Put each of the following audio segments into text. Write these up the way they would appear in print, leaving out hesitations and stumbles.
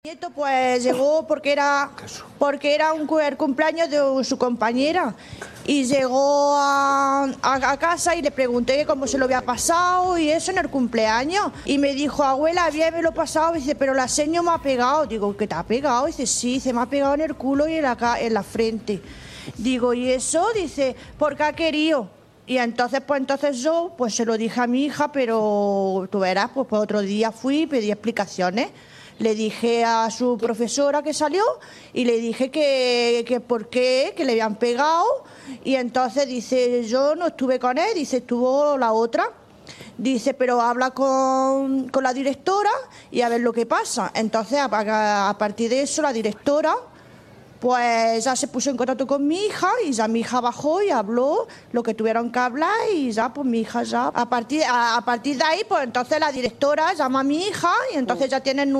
Nieto pues llegó porque era el cumpleaños de su compañera y llegó a casa y le pregunté cómo se lo había pasado y eso en el cumpleaños y me dijo, abuela, bien me lo he pasado, dice, pero la seño me ha pegado. Digo, ¿qué te ha pegado? Dice, sí, se me ha pegado en el culo y en la frente. Digo, ¿y eso? Dice, porque ha querido. Y entonces yo pues se lo dije a mi hija, pero tú verás, pues otro día fui y pedí explicaciones. Le dije a su profesora que salió y le dije que por qué, que le habían pegado. Y entonces dice, yo no estuve con él, dice, estuvo la otra. Dice, pero habla con la directora y a ver lo que pasa. Entonces, a partir de eso, la directora pues ya se puso en contacto con mi hija y ya mi hija bajó y habló lo que tuvieron que hablar y ya pues mi hija ya a partir de ahí pues entonces la directora llama a mi hija y entonces ya tienen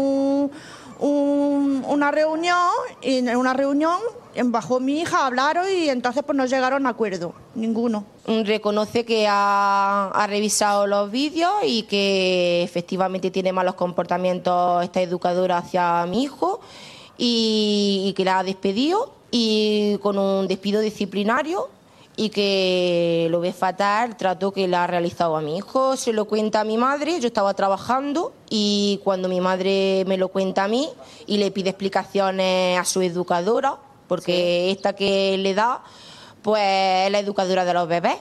una reunión y en una reunión bajó mi hija, hablaron y entonces pues no llegaron a acuerdo, ninguno. Reconoce que ha revisado los vídeos y que efectivamente tiene malos comportamientos esta educadora hacia mi hijo y que la ha despedido y con un despido disciplinario y que lo ve fatal el trato que le ha realizado a mi hijo. Se lo cuenta a mi madre, yo estaba trabajando y cuando mi madre me lo cuenta a mí y le pide explicaciones a su educadora, porque sí, esta que le da pues es la educadora de los bebés,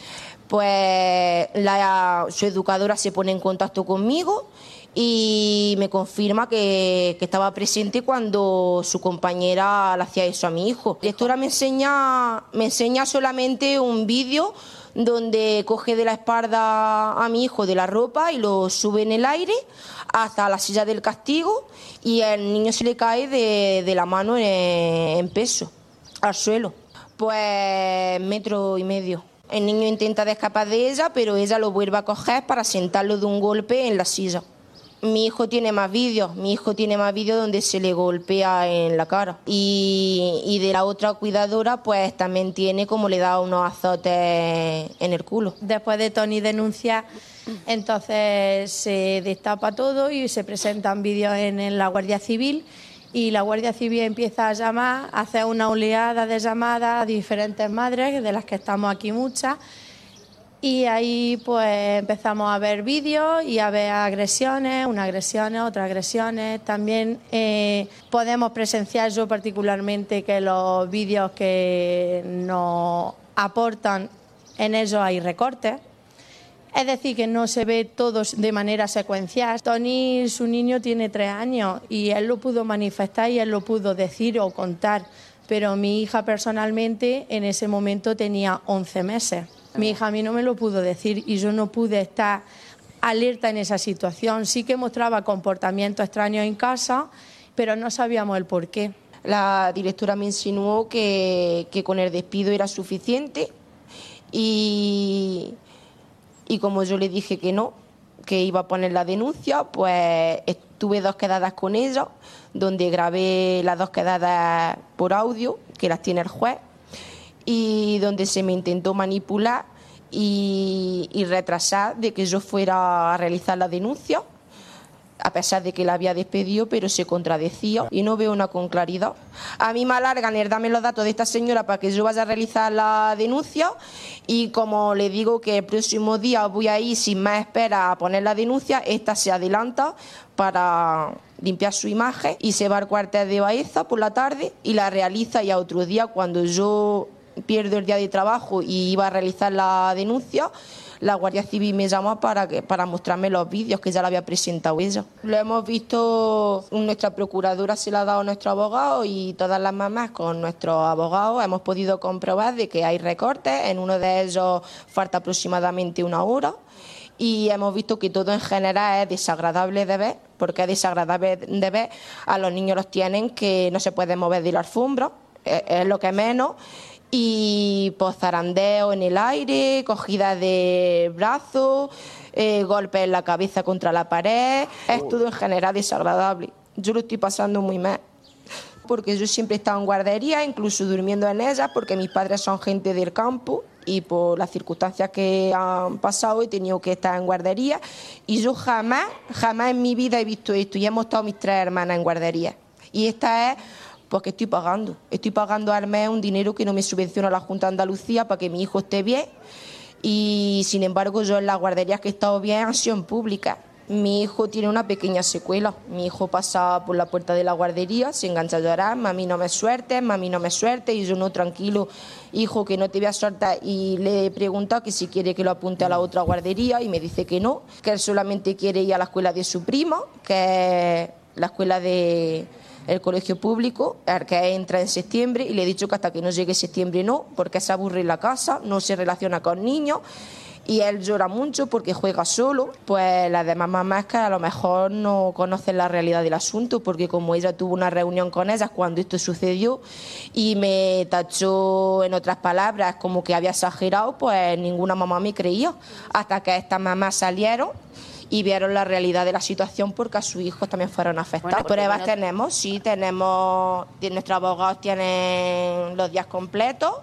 pues su educadora se pone en contacto conmigo y me confirma que estaba presente cuando su compañera le hacía eso a mi hijo. La directora me enseña solamente un vídeo donde coge de la espalda a mi hijo de la ropa y lo sube en el aire hasta la silla del castigo y el niño se le cae de la mano en peso al suelo. Pues 1,5 metros. El niño intenta escapar de ella, pero ella lo vuelve a coger para sentarlo de un golpe en la silla. Mi hijo tiene más vídeos donde se le golpea en la cara. Y de la otra cuidadora, pues también tiene como le da unos azotes en el culo. Después de Tony denunciar, entonces se destapa todo y se presentan vídeos en la Guardia Civil. Y la Guardia Civil empieza a llamar, a hacer una oleada de llamadas a diferentes madres, de las que estamos aquí muchas. Y ahí pues empezamos a ver vídeos y a ver agresiones, unas agresiones, otras agresiones. También podemos presenciar, yo particularmente, que los vídeos que nos aportan, en ellos hay recortes. Es decir, que no se ve todo de manera secuencial. Tony, su niño, tiene 3 años y él lo pudo manifestar y él lo pudo decir o contar. Pero mi hija personalmente en ese momento tenía 11 meses. Mi hija a mí no me lo pudo decir y yo no pude estar alerta en esa situación. Sí que mostraba comportamientos extraños en casa, pero no sabíamos el por qué. La directora me insinuó que con el despido era suficiente y como yo le dije que no, que iba a poner la denuncia, pues tuve 2 quedadas con ella, donde grabé las 2 quedadas por audio, que las tiene el juez, y donde se me intentó manipular y retrasar de que yo fuera a realizar la denuncia, a pesar de que la había despedido, pero se contradecía y no veo una con claridad. A mí me alargan el darme los datos de esta señora para que yo vaya a realizar la denuncia y como le digo que el próximo día voy a ir sin más espera a poner la denuncia, esta se adelanta para limpiar su imagen y se va al cuartel de Baeza por la tarde y la realiza, y a otro día, cuando yo pierdo el día de trabajo y iba a realizar la denuncia, la Guardia Civil me llamó para mostrarme los vídeos que ya lo había presentado ella. Lo hemos visto, nuestra procuradora se lo ha dado a nuestro abogado y todas las mamás con nuestros abogados hemos podido comprobar de que hay recortes, en uno de ellos falta aproximadamente 1 hora y hemos visto que todo en general es desagradable de ver, porque es desagradable de ver, a los niños los tienen que no se pueden mover de la alfombra, es lo que menos. Y pues zarandeo en el aire, cogida de brazos, golpes en la cabeza contra la pared, es todo en general desagradable. Yo lo estoy pasando muy mal, porque yo siempre he estado en guardería, incluso durmiendo en ellas, porque mis padres son gente del campo y por las circunstancias que han pasado he tenido que estar en guardería y yo jamás en mi vida he visto esto y hemos estado mis 3 hermanas en guardería. Y esta es porque estoy pagando al mes un dinero que no me subvenciona la Junta de Andalucía para que mi hijo esté bien y sin embargo yo en las guarderías que he estado bien han sido públicas. Mi hijo tiene una pequeña secuela. Mi hijo pasa por la puerta de la guardería, se engancha a llorar, mami no me sueltes, y yo no, tranquilo, hijo, que no te voy a soltar. Y le he preguntado que si quiere que lo apunte a la otra guardería y me dice que no, que él solamente quiere ir a la escuela de su primo, que es la escuela del colegio público, al que entra en septiembre, y le he dicho que hasta que no llegue septiembre no, porque se aburre en la casa, no se relaciona con niños. Y él llora mucho porque juega solo, pues las demás mamás que a lo mejor no conocen la realidad del asunto, porque como ella tuvo una reunión con ellas cuando esto sucedió y me tachó en otras palabras como que había exagerado, pues ninguna mamá me creía, hasta que estas mamás salieron y vieron la realidad de la situación porque a sus hijos también fueron afectados. Pruebas tenemos, sí, nuestros abogados tienen los días completos.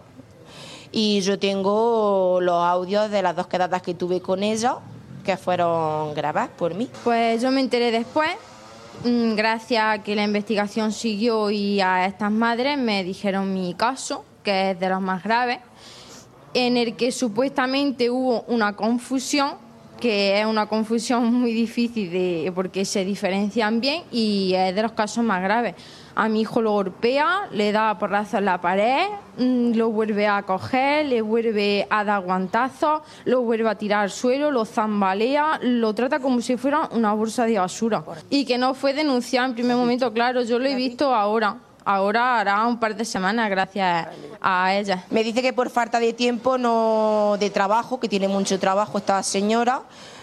Y yo tengo los audios de las 2 quedadas que tuve con ella, que fueron grabadas por mí. Pues yo me enteré después, gracias a que la investigación siguió y a estas madres me dijeron mi caso, que es de los más graves, en el que supuestamente hubo una confusión, que es una confusión muy difícil porque se diferencian bien y es de los casos más graves. A mi hijo lo golpea, le da porrazos en la pared, lo vuelve a coger, le vuelve a dar guantazos, lo vuelve a tirar al suelo, lo zambalea, lo trata como si fuera una bolsa de basura. Y que no fue denunciado en primer momento, claro, yo lo he visto ahora hará un par de semanas gracias a ella. Me dice que por falta de tiempo, no de trabajo, que tiene mucho trabajo esta señora,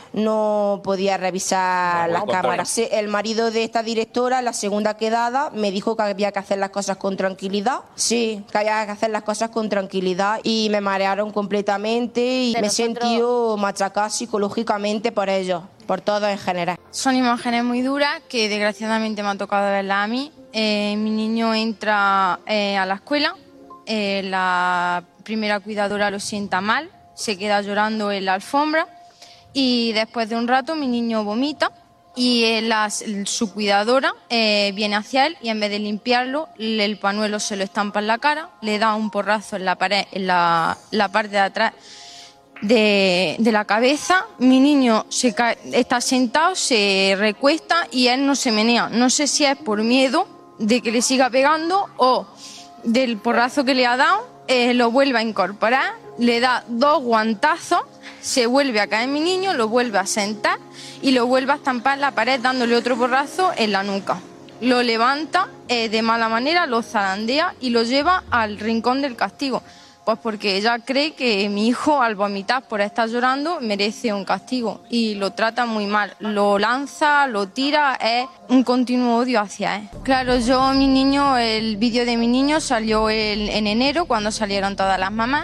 no podía revisar las cámaras. El marido de esta directora, la segunda quedada, me dijo que había que hacer las cosas con tranquilidad. Sí, que había que hacer las cosas con tranquilidad y me marearon completamente y me he sentido machacada psicológicamente por ellos, por todo en general. Son imágenes muy duras que desgraciadamente me ha tocado verlas a mí. Mi niño entra a la escuela, la primera cuidadora lo sienta mal, se queda llorando en la alfombra. Y después de un rato mi niño vomita y su cuidadora viene hacia él y en vez de limpiarlo, el pañuelo se lo estampa en la cara, le da un porrazo en la pared, en la parte de atrás de la cabeza. Mi niño está sentado, se recuesta y él no se menea. No sé si es por miedo de que le siga pegando o del porrazo que le ha dado, lo vuelve a incorporar, le da 2 guantazos, se vuelve a caer mi niño, lo vuelve a sentar y lo vuelve a estampar en la pared dándole otro porrazo en la nuca. Lo levanta de mala manera, lo zarandea y lo lleva al rincón del castigo. Pues porque ella cree que mi hijo al vomitar por estar llorando merece un castigo y lo trata muy mal. Lo lanza, lo tira, es un continuo odio hacia él. Claro, el vídeo de mi niño salió en enero cuando salieron todas las mamás.